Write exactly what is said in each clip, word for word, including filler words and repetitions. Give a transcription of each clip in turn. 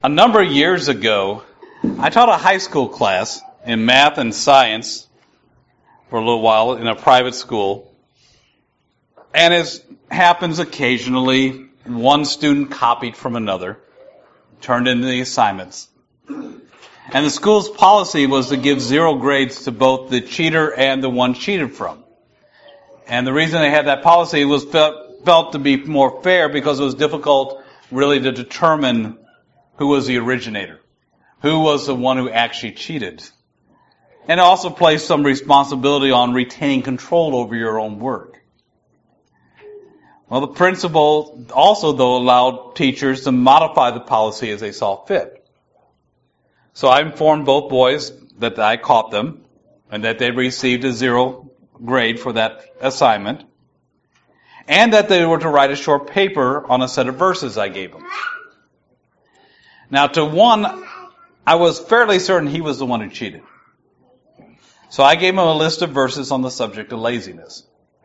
A number of years ago, I taught a high school class in math and science for a little while in a private school. And as happens occasionally, one student copied from another, turned in the assignments. And the school's policy was to give zero grades to both the cheater and the one cheated from. And the reason they had that policy was felt, felt to be more fair because it was difficult really to determine who was the originator, who was the one who actually cheated. And it also placed some responsibility on retaining control over your own work. Well, the principal also, though, allowed teachers to modify the policy as they saw fit. So I informed both boys that I caught them and that they received a zero grade for that assignment, and that they were to write a short paper on a set of verses I gave them. Now, to one, I was fairly certain he was the one who cheated. So I gave him a list of verses on the subject of laziness.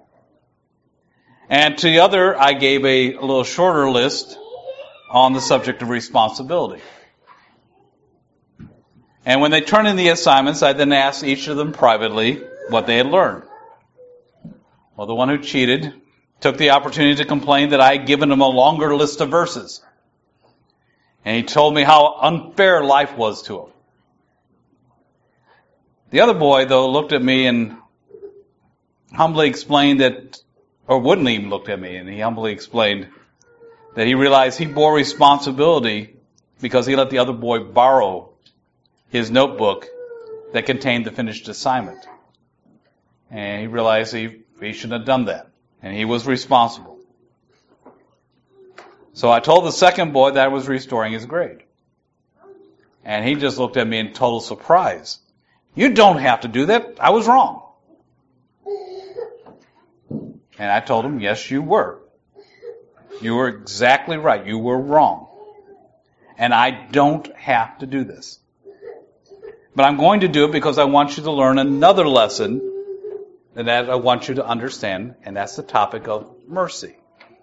And to the other, I gave a, a little shorter list on the subject of responsibility. And when they turned in the assignments, I then asked each of them privately what they had learned. Well, the one who cheated took the opportunity to complain that I had given him a longer list of verses. And he told me how unfair life was to him. The other boy, though, looked at me and humbly explained that, or wouldn't even look at me, and he humbly explained that he realized he bore responsibility because he let the other boy borrow his notebook that contained the finished assignment. And he realized he, he shouldn't have done that. And he was responsible. So I told the second boy that I was restoring his grade. And he just looked at me in total surprise. You don't have to do that. I was wrong. And I told him, yes, you were. You were exactly right. You were wrong. And I don't have to do this. But I'm going to do it because I want you to learn another lesson that I want you to understand, and that's the topic of mercy.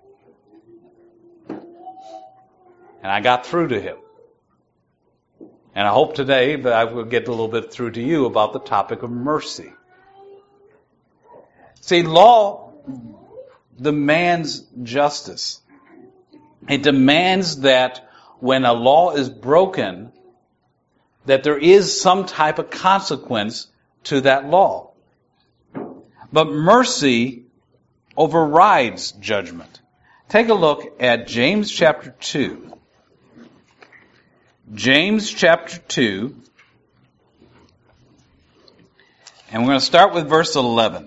And I got through to him. And I hope today that I will get a little bit through to you about the topic of mercy. See, law demands justice. It demands that when a law is broken, that there is some type of consequence to that law. But mercy overrides judgment. Take a look at James chapter two. James chapter two. And we're going to start with verse eleven.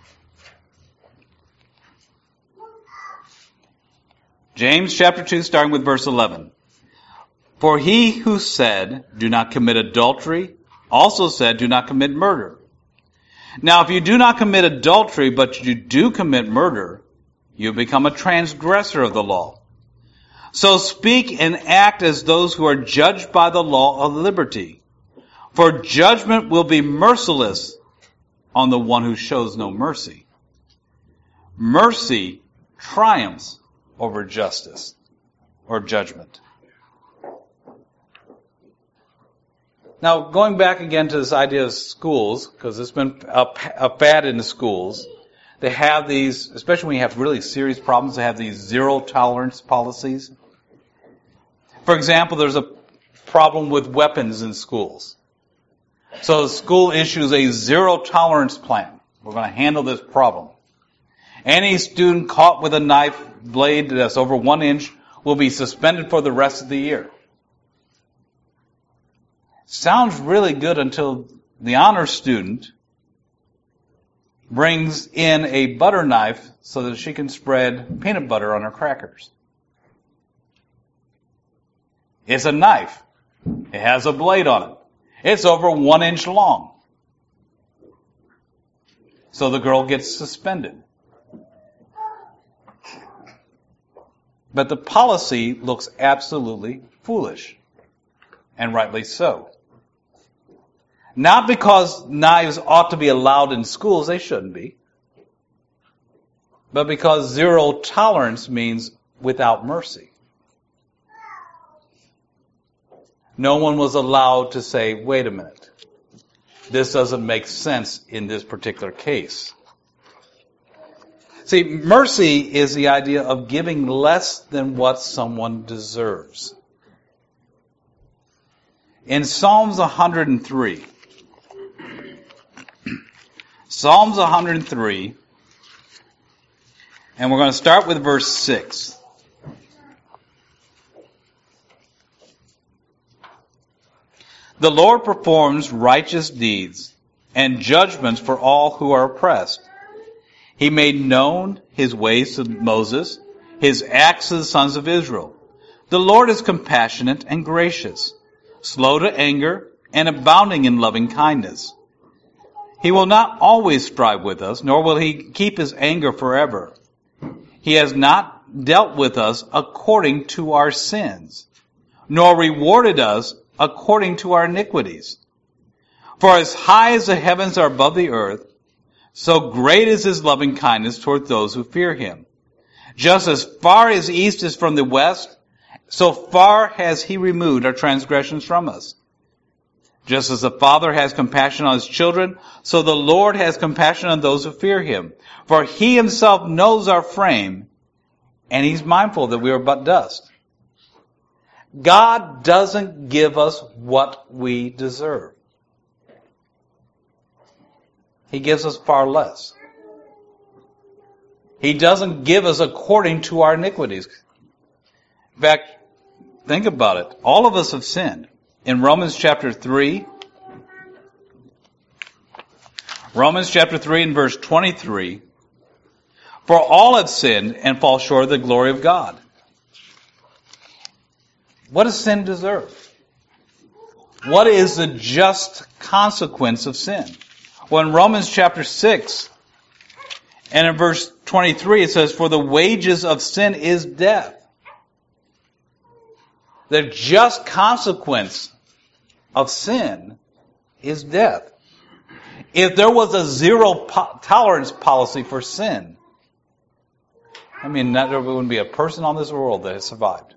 James chapter two, starting with verse eleven. For he who said, do not commit adultery, also said, do not commit murder. Now, if you do not commit adultery, but you do commit murder, you become a transgressor of the law. So speak and act as those who are judged by the law of liberty. For judgment will be merciless on the one who shows no mercy. Mercy triumphs over justice or judgment. Now, going back again to this idea of schools, because it's been a, a fad in the schools, they have these, especially when you have really serious problems, they have these zero tolerance policies. For example, there's a problem with weapons in schools. So the school issues a zero tolerance plan. We're going to handle this problem. Any student caught with a knife blade that's over one inch will be suspended for the rest of the year. Sounds really good until the honor student brings in a butter knife so that she can spread peanut butter on her crackers. It's a knife. It has a blade on it. It's over one inch long. So the girl gets suspended. But the policy looks absolutely foolish, and rightly so. Not because knives ought to be allowed in schools, they shouldn't be, but because zero tolerance means without mercy. no one was allowed to say, wait a minute, this doesn't make sense in this particular case. See, mercy is the idea of giving less than what someone deserves. In Psalms one hundred three, Psalms one hundred three, and we're going to start with verse six. The Lord performs righteous deeds and judgments for all who are oppressed. He made known his ways to Moses, his acts to the sons of Israel. The Lord is compassionate and gracious, slow to anger, and abounding in loving kindness. He will not always strive with us, nor will he keep his anger forever. He has not dealt with us according to our sins, nor rewarded us according to our iniquities. For as high as the heavens are above the earth, so great is his loving kindness toward those who fear him. Just as far as east is from the west, so far has he removed our transgressions from us. Just as the Father has compassion on his children, so the Lord has compassion on those who fear him. For he himself knows our frame, and he's mindful that we are but dust. God doesn't give us what we deserve. He gives us far less. He doesn't give us according to our iniquities. In fact, think about it. All of us have sinned. In Romans chapter three, Romans chapter three and verse twenty-three, for all have sinned and fall short of the glory of God. What does sin deserve? What is the just consequence of sin? Well, in Romans chapter six and in verse twenty-three, it says, for the wages of sin is death. The just consequence of sin is death. If there was a zero po- tolerance policy for sin, I mean, there wouldn't be a person on this world that has survived.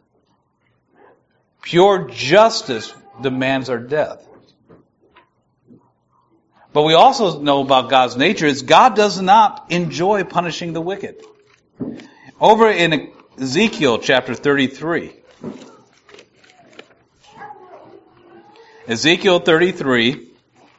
Pure justice demands our death. But we also know about God's nature is God does not enjoy punishing the wicked. Over in Ezekiel chapter thirty-three, Ezekiel thirty-three,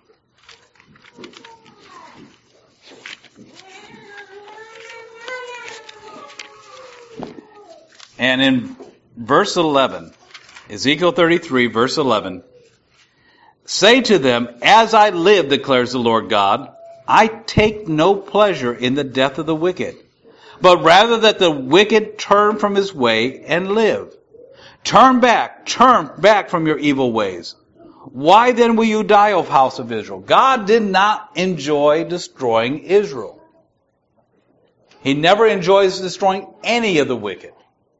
and in verse eleven, Ezekiel thirty-three, verse eleven, say to them, as I live, declares the Lord God, I take no pleasure in the death of the wicked, but rather that the wicked turn from his way and live. Turn back, turn back from your evil ways. Why then will you die, O house of Israel? God did not enjoy destroying Israel. He never enjoys destroying any of the wicked.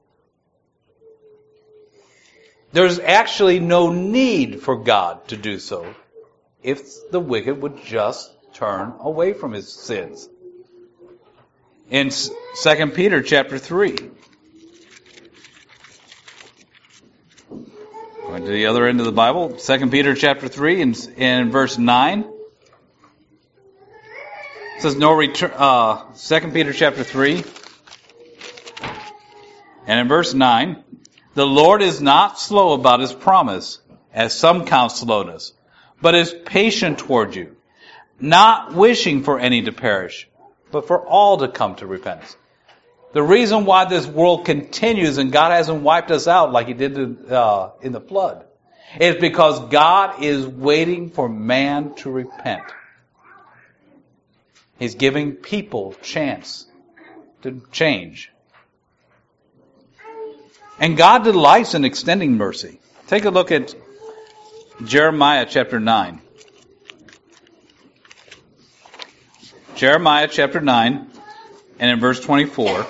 There's actually no need for God to do so if the wicked would just turn away from his sins. In Second Peter chapter three, going to the other end of the Bible, Second Peter chapter three and in verse nine, it says, "No return." Uh, Second Peter chapter three, and in verse nine, the Lord is not slow about his promise, as some count slowness, but is patient toward you, not wishing for any to perish, but for all to come to repentance. The reason why this world continues and God hasn't wiped us out like he did uh, in the flood is because God is waiting for man to repent. He's giving people chance to change. And God delights in extending mercy. Take a look at Jeremiah chapter nine. Jeremiah chapter nine, and in verse twenty-four.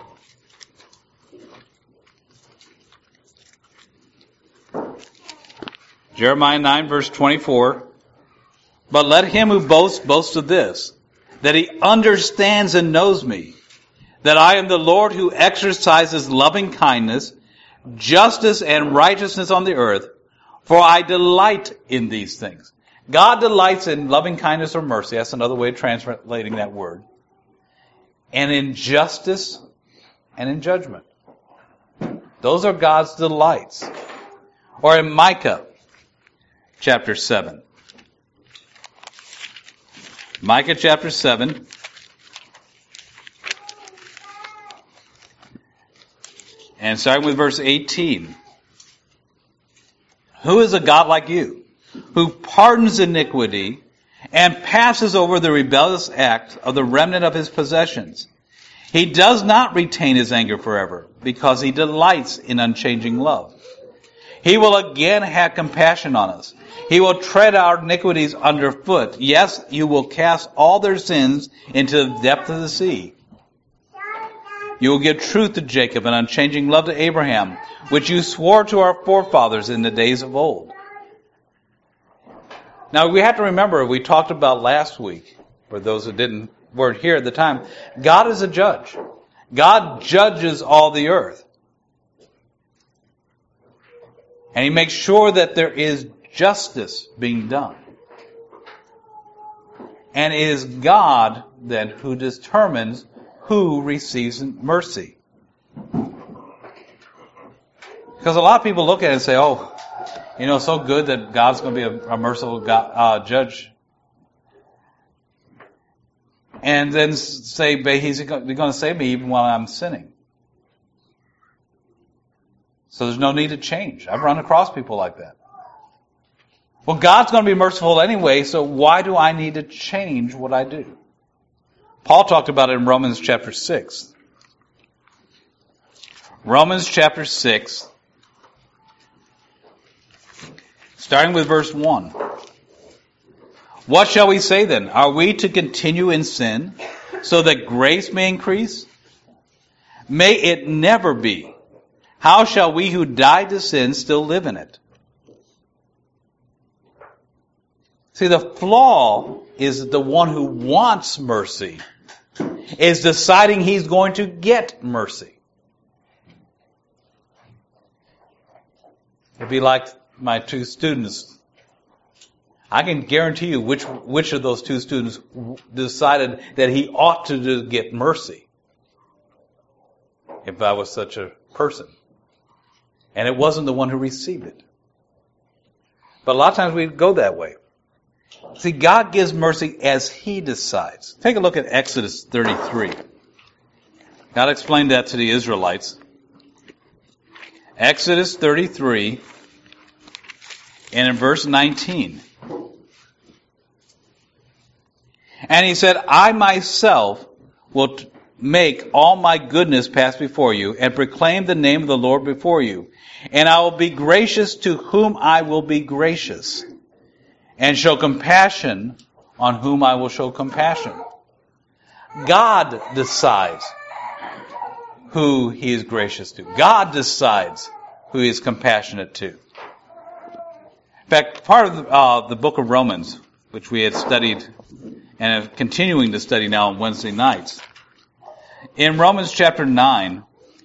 Jeremiah nine, verse twenty-four. But let him who boasts boast of this, that he understands and knows me, that I am the Lord who exercises loving kindness, justice, and righteousness on the earth. For I delight in these things. God delights in loving kindness or mercy. That's another way of translating that word. And in justice and in judgment. Those are God's delights. Or in Micah chapter seven. Micah chapter seven. And starting with verse eighteen. Who is a God like you, who pardons iniquity and passes over the rebellious act of the remnant of his possessions? He does not retain his anger forever, because he delights in unchanging love. He will again have compassion on us. He will tread our iniquities underfoot. Yes, you will cast all their sins into the depth of the sea. You will give truth to Jacob and unchanging love to Abraham, which you swore to our forefathers in the days of old. Now we have to remember, we talked about last week, for those who didn't weren't here at the time, God is a judge. God judges all the earth. And he makes sure that there is justice being done. And it is God then who determines who receives mercy. Because a lot of people look at it and say, oh, you know, it's so good that God's going to be a, a merciful God, uh, judge. And then say, but he's going to save me even while I'm sinning. So there's no need to change. I've run across people like that. Well, God's going to be merciful anyway, so why do I need to change what I do? Paul talked about it in Romans chapter six. Romans chapter six, starting with verse one. What shall we say then? Are we to continue in sin so that grace may increase? May it never be. How shall we who died to sin still live in it? See, the flaw is that the one who wants mercy is deciding he's going to get mercy. It'd be like my two students. I can guarantee you which which of those two students decided that he ought to get mercy if I was such a person. And it wasn't the one who received it. But a lot of times we go that way. See, God gives mercy as he decides. Take a look at Exodus thirty-three. God explained that to the Israelites. Exodus thirty-three, and in verse nineteen. And he said, I myself will t- make all my goodness pass before you, and proclaim the name of the Lord before you. And I will be gracious to whom I will be gracious, and show compassion on whom I will show compassion. God decides who he is gracious to. God decides who he is compassionate to. In fact, part of the, uh, the book of Romans, which we had studied and are continuing to study now on Wednesday nights, in Romans chapter nine,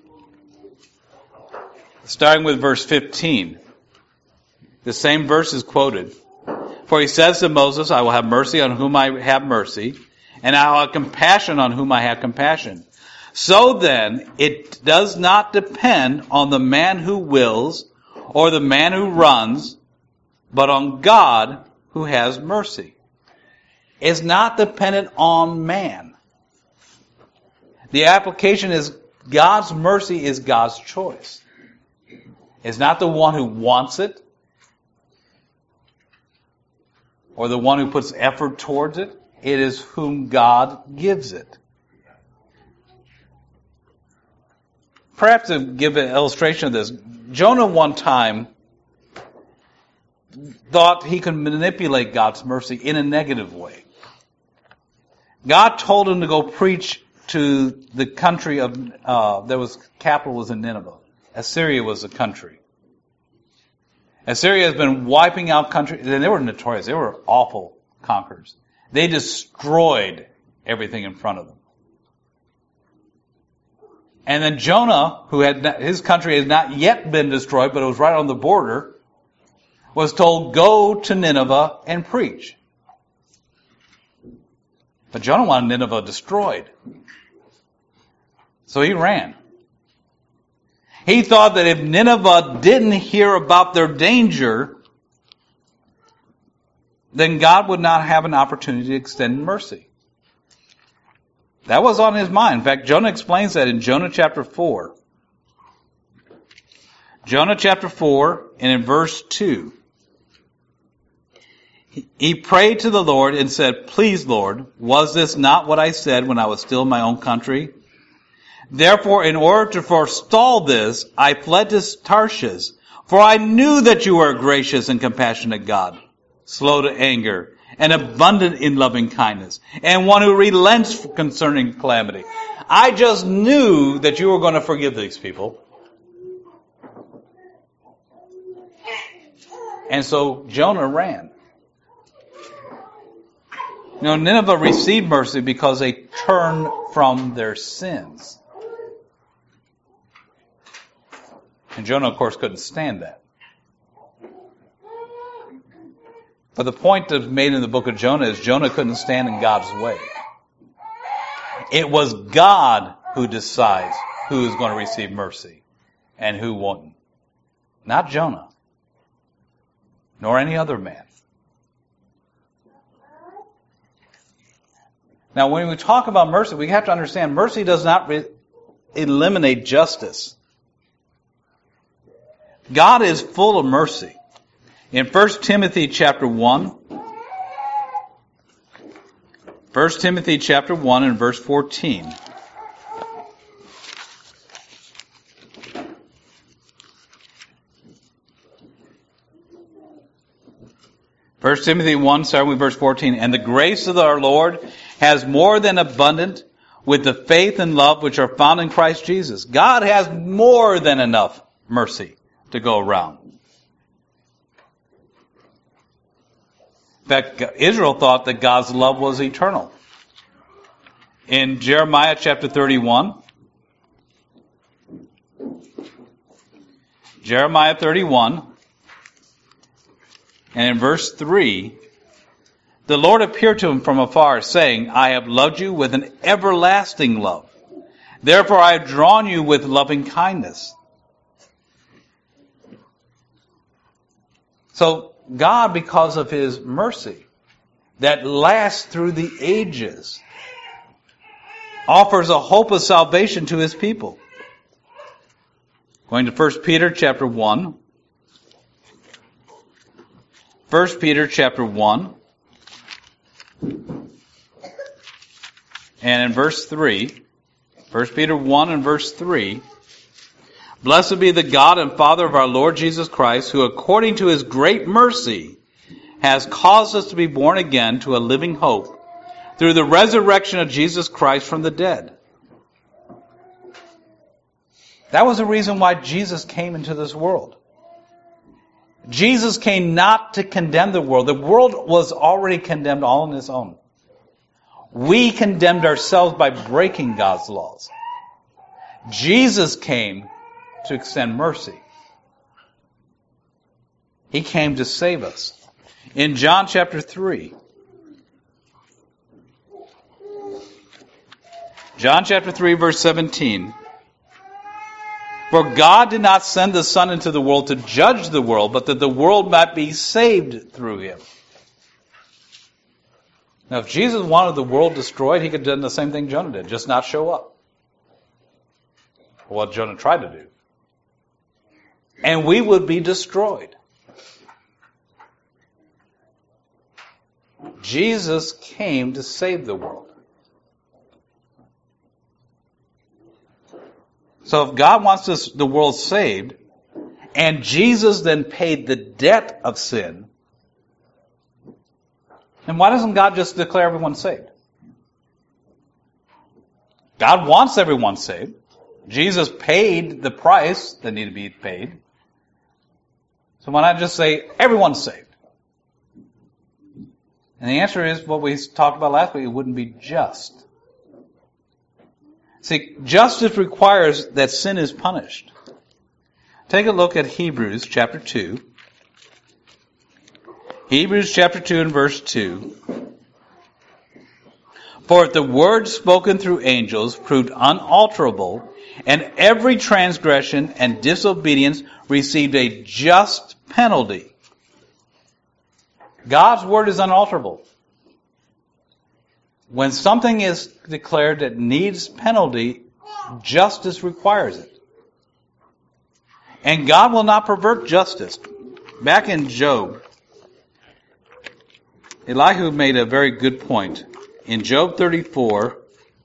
starting with verse fifteen, the same verse is quoted. For he says to Moses, I will have mercy on whom I have mercy, and I will have compassion on whom I have compassion. So then, it does not depend on the man who wills or the man who runs, but on God who has mercy. It's not dependent on man. The application is God's mercy is God's choice. It's not the one who wants it or the one who puts effort towards it. It is whom God gives it. Perhaps to give an illustration of this, Jonah one time thought he could manipulate God's mercy in a negative way. God told him to go preach to the country of, uh, there was, capital was in Nineveh. Assyria was a country. Assyria has been wiping out countries, and they were notorious. They were awful conquerors. They destroyed everything in front of them. And then Jonah, who had not, his country had not yet been destroyed, but it was right on the border, was told, go to Nineveh and preach. But Jonah wanted Nineveh destroyed. So he ran. He thought that if Nineveh didn't hear about their danger, then God would not have an opportunity to extend mercy. That was on his mind. In fact, Jonah explains that in Jonah chapter four. Jonah chapter four, and in verse two. He prayed to the Lord and said, please, Lord, was this not what I said when I was still in my own country? Therefore, in order to forestall this, I fled to Tarshish, for I knew that you were a gracious and compassionate God, slow to anger, and abundant in loving kindness, and one who relents concerning calamity. I just knew that you were going to forgive these people. And so Jonah ran. You know, Nineveh received mercy because they turned from their sins. And Jonah, of course, couldn't stand that. But the point that's made in the book of Jonah is Jonah couldn't stand in God's way. It was God who decides who is going to receive mercy and who won't. Not Jonah, nor any other man. Now, when we talk about mercy, we have to understand mercy does not re- eliminate justice. God is full of mercy. In First Timothy chapter one, First Timothy chapter one and verse fourteen. First Timothy one, starting with verse fourteen. And the grace of our Lord has more than abundant with the faith and love which are found in Christ Jesus. God has more than enough mercy to go around. In fact, Israel thought that God's love was eternal. In Jeremiah chapter thirty-one, Jeremiah thirty-one, and in verse three, the Lord appeared to him from afar, saying, I have loved you with an everlasting love. Therefore I have drawn you with loving kindness. So God, because of His mercy that lasts through the ages, offers a hope of salvation to His people. Going to First Peter chapter one. First Peter chapter one. And in verse three, First Peter one and verse three, blessed be the God and Father of our Lord Jesus Christ, who according to His great mercy has caused us to be born again to a living hope through the resurrection of Jesus Christ from the dead. That was the reason why Jesus came into this world. Jesus came not to condemn the world. The world was already condemned all on its own. We condemned ourselves by breaking God's laws. Jesus came to extend mercy. He came to save us. In John chapter three, John chapter three, verse seventeen, for God did not send the Son into the world to judge the world, but that the world might be saved through Him. Now, if Jesus wanted the world destroyed, He could have done the same thing Jonah did, just not show up. What Jonah tried to do. And we would be destroyed. Jesus came to save the world. So if God wants this, the world saved, and Jesus then paid the debt of sin, then why doesn't God just declare everyone saved? God wants everyone saved. Jesus paid the price that needed to be paid. So why not just say, everyone's saved? And the answer is what we talked about last week, it wouldn't be just. See, justice requires that sin is punished. Take a look at Hebrews chapter two. Hebrews chapter two and verse two. For if the word spoken through angels proved unalterable, and every transgression and disobedience received a just penalty. God's word is unalterable. When something is declared that needs penalty, justice requires it. And God will not pervert justice. Back in Job, Elihu made a very good point. In Job thirty-four,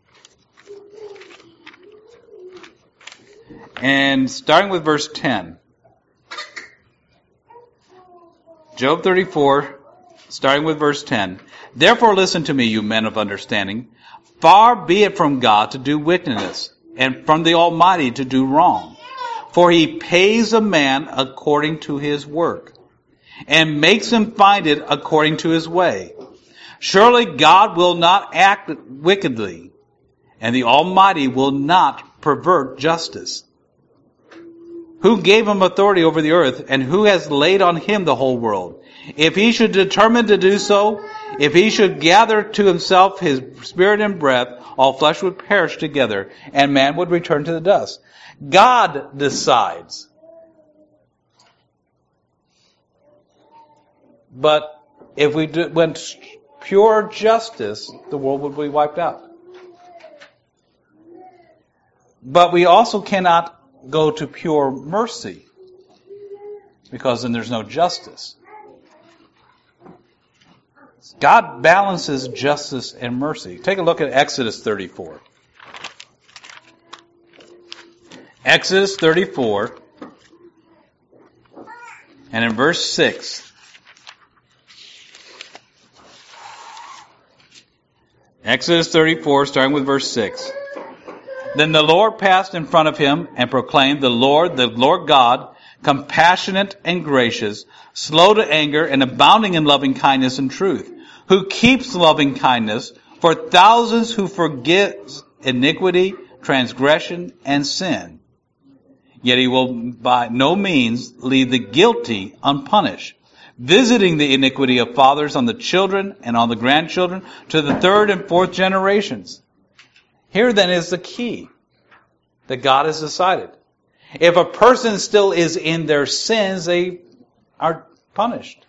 and starting with verse ten. Job thirty-four, starting with verse ten. Therefore listen to me, you men of understanding. Far be it from God to do wickedness, and from the Almighty to do wrong. For he pays a man according to his work, and makes him find it according to his way. Surely God will not act wickedly, and the Almighty will not pervert justice. Who gave him authority over the earth, and who has laid on him the whole world? If he should determine to do so, if he should gather to himself his spirit and breath, all flesh would perish together, and man would return to the dust. God decides. But if we do, went pure justice, the world would be wiped out. But we also cannot go to pure mercy, because then there's no justice. God balances justice and mercy. Take a look at Exodus thirty-four. Exodus thirty-four, and in verse six. Exodus thirty-four, starting with verse six. Then the Lord passed in front of him and proclaimed, The Lord, the Lord God, compassionate and gracious, slow to anger and abounding in loving kindness and truth, who keeps loving kindness for thousands, who forgives iniquity, transgression, and sin. Yet he will by no means leave the guilty unpunished, visiting the iniquity of fathers on the children and on the grandchildren to the third and fourth generations. Here then is the key that God has decided. If a person still is in their sins, they are punished.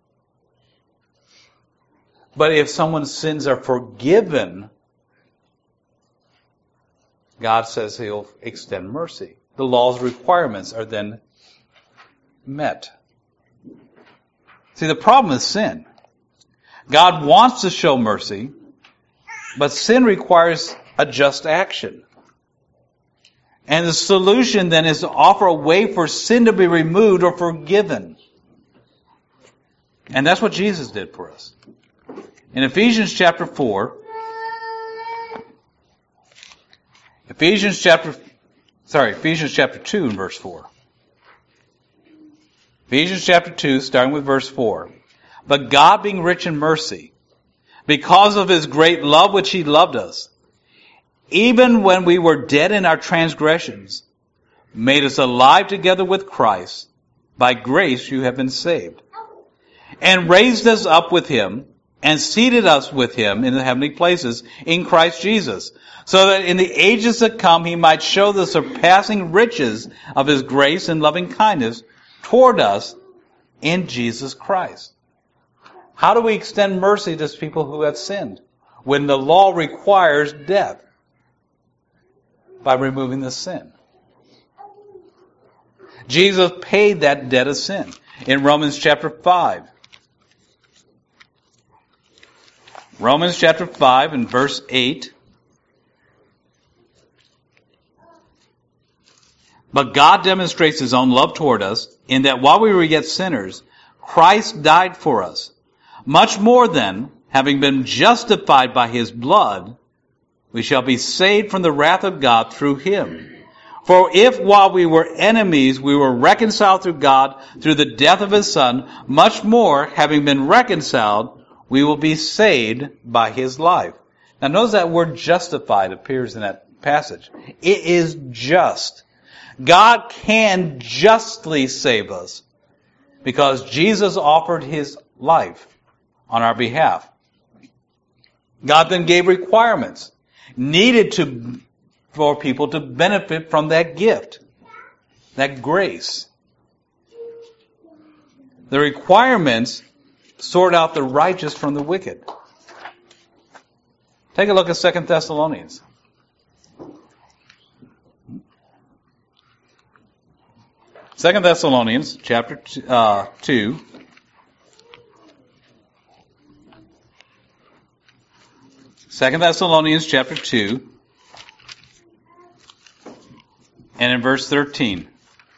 But if someone's sins are forgiven, God says he'll extend mercy. The law's requirements are then met. See, the problem is sin. God wants to show mercy, but sin requires a just action. And the solution then is to offer a way for sin to be removed or forgiven. And that's what Jesus did for us. In Ephesians chapter four, Ephesians chapter, sorry, Ephesians chapter two and verse four. Ephesians chapter two, starting with verse four. But God, being rich in mercy, because of his great love which he loved us, even when we were dead in our transgressions, made us alive together with Christ. By grace you have been saved. And raised us up with him, and seated us with him in the heavenly places in Christ Jesus, so that in the ages to come he might show the surpassing riches of his grace and loving kindness toward us in Jesus Christ. How do we extend mercy to people who have sinned when the law requires death? By removing the sin. Jesus paid that debt of sin in Romans chapter five. Romans chapter five and verse eight. But God demonstrates his own love toward us in that while we were yet sinners, Christ died for us. Much more then, having been justified by his blood, we shall be saved from the wrath of God through him. For if while we were enemies, we were reconciled through God through the death of his Son, much more, having been reconciled, we will be saved by his life. Now notice that word justified appears in that passage. It is just. God can justly save us. because Jesus offered his life on our behalf. God then gave requirements needed to for people to benefit from that gift, that grace. The requirements sort out the righteous from the wicked. Take a look at Second Thessalonians. Second Thessalonians chapter two, uh, two. Second Thessalonians chapter two, and in verse thirteen.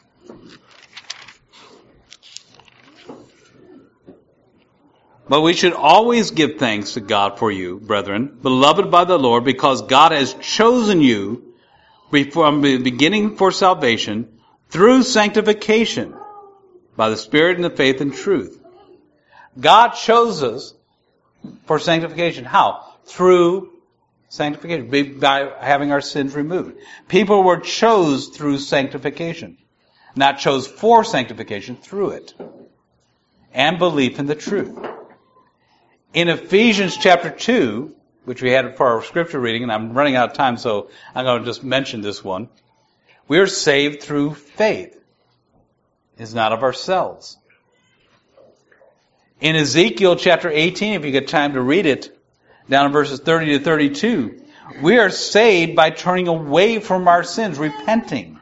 But we should always give thanks to God for you, brethren, beloved by the Lord, because God has chosen you from the beginning for salvation through sanctification by the Spirit and the faith and truth. God chose us for sanctification. How? Through sanctification, by having our sins removed. People were chose through sanctification, not chose for sanctification, through it, and belief in the truth. In Ephesians chapter two, which we had for our scripture reading, and I'm running out of time, so I'm going to just mention this one. We are saved through faith. It's not of ourselves. In Ezekiel chapter eighteen, if you get time to read it, down in verses thirty to thirty-two, we are saved by turning away from our sins, repenting.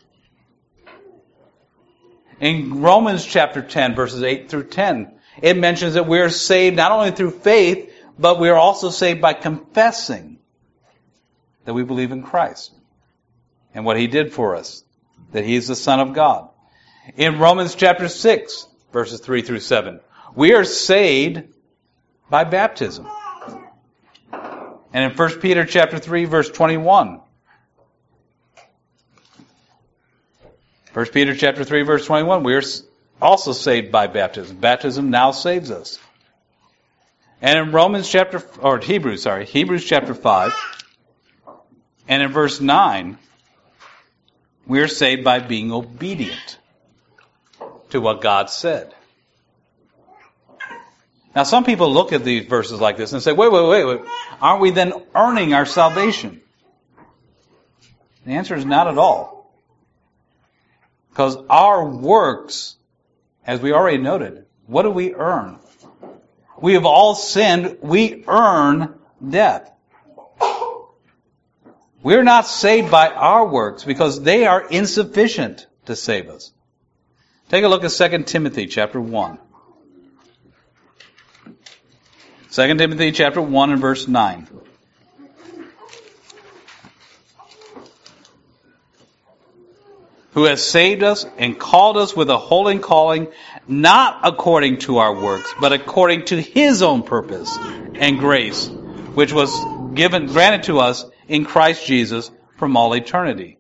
In Romans chapter ten, verses eight through ten, it mentions that we are saved not only through faith, but we are also saved by confessing that we believe in Christ and what he did for us, that he is the Son of God. In Romans chapter six, verses three through seven, we are saved by baptism. And in First Peter chapter three, verse twenty-one, First Peter chapter three, verse twenty-one, we are also saved by baptism. Baptism now saves us. And in Romans chapter, or Hebrews, sorry, Hebrews chapter five, and in verse nine, we are saved by being obedient to what God said. Now, some people look at these verses like this and say, wait, wait, wait, wait, aren't we then earning our salvation? The answer is not at all. Because our works, as we already noted, what do we earn? We have all sinned. We earn death. We're not saved by our works because they are insufficient to save us. Take a look at Second Timothy chapter one. Second Timothy chapter one and verse nine. Who has saved us and called us with a holy calling, not according to our works, but according to his own purpose and grace, which was given, granted to us in Christ Jesus from all eternity.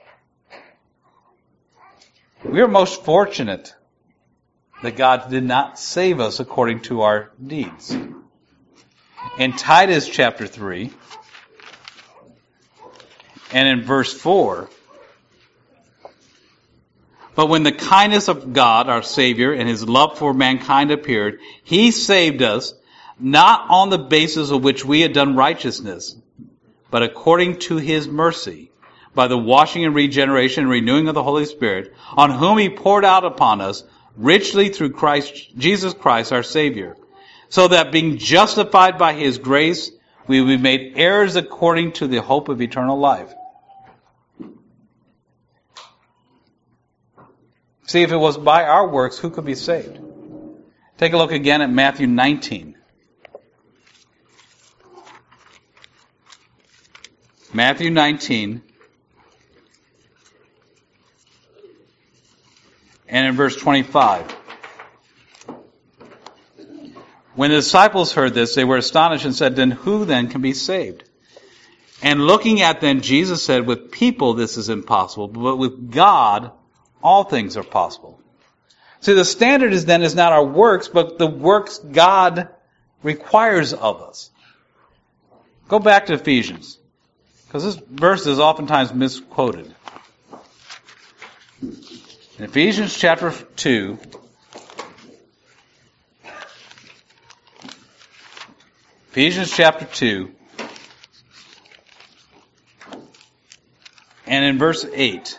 We are most fortunate that God did not save us according to our deeds. In Titus chapter three, and in verse four, but when the kindness of God, our Savior, and his love for mankind appeared, he saved us, not on the basis of which we had done righteousness, but according to his mercy, by the washing and regeneration and renewing of the Holy Spirit, on whom he poured out upon us richly through Christ, Jesus Christ our Savior, so that being justified by his grace, we would be made heirs according to the hope of eternal life. See, if it was by our works, who could be saved? Take a look again at Matthew nineteen. Matthew nineteen. And in verse twenty-five. When the disciples heard this, they were astonished and said, then who then can be saved? And looking at them, Jesus said, with people this is impossible, but with God all things are possible. See, the standard is then is not our works, but the works God requires of us. Go back to Ephesians, because this verse is oftentimes misquoted. In Ephesians chapter two, Ephesians chapter two. And in verse eight.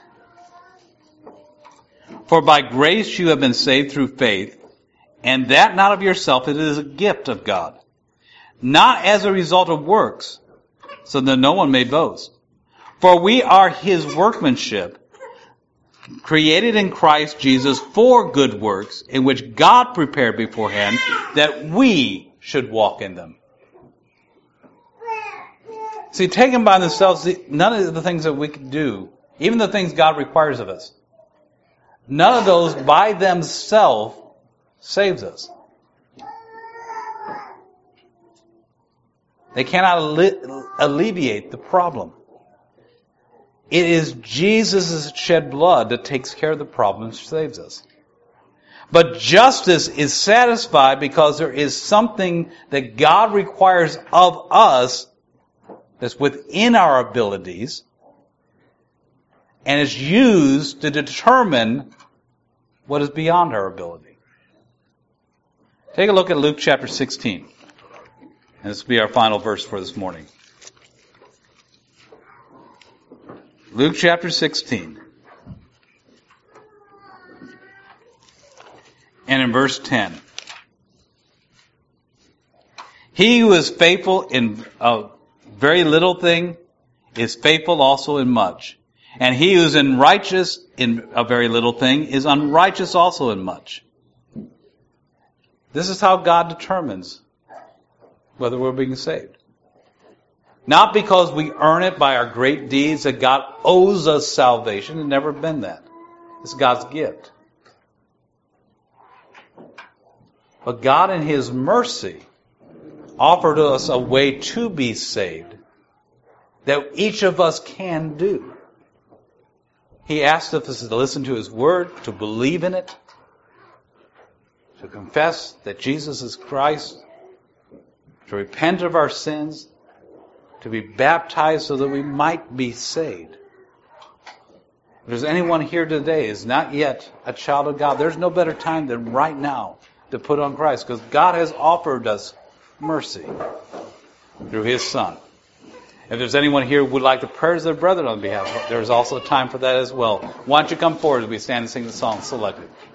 For by grace you have been saved through faith, and that not of yourself, it is a gift of God. Not as a result of works, so that no one may boast. For we are His workmanship, created in Christ Jesus for good works, in which God prepared beforehand that we should walk in them. See, taken by themselves, none of the things that we can do, even the things God requires of us, none of those by themselves saves us. They cannot alle- alleviate the problem. It is Jesus' shed blood that takes care of the problem and saves us. But justice is satisfied because there is something that God requires of us that's within our abilities and is used to determine what is beyond our ability. Take a look at Luke chapter sixteen. And this will be our final verse for this morning. Luke chapter sixteen. And in verse ten. He who is faithful in a very little thing is faithful also in much. And he who is unrighteous in a very little thing is unrighteous also in much. This is how God determines whether we're being saved. Not because we earn it by our great deeds that God owes us salvation. It's never been that. It's God's gift. But God in His mercy offered us a way to be saved that each of us can do. He asked us to listen to His Word, to believe in it, to confess that Jesus is Christ, to repent of our sins, to be baptized so that we might be saved. If there's anyone here today who is not yet a child of God, there's no better time than right now to put on Christ, because God has offered us mercy through His Son. If there's anyone here who would like the prayers of their brethren on behalf, there's also time for that as well. Why don't you come forward as we stand and sing the song selected.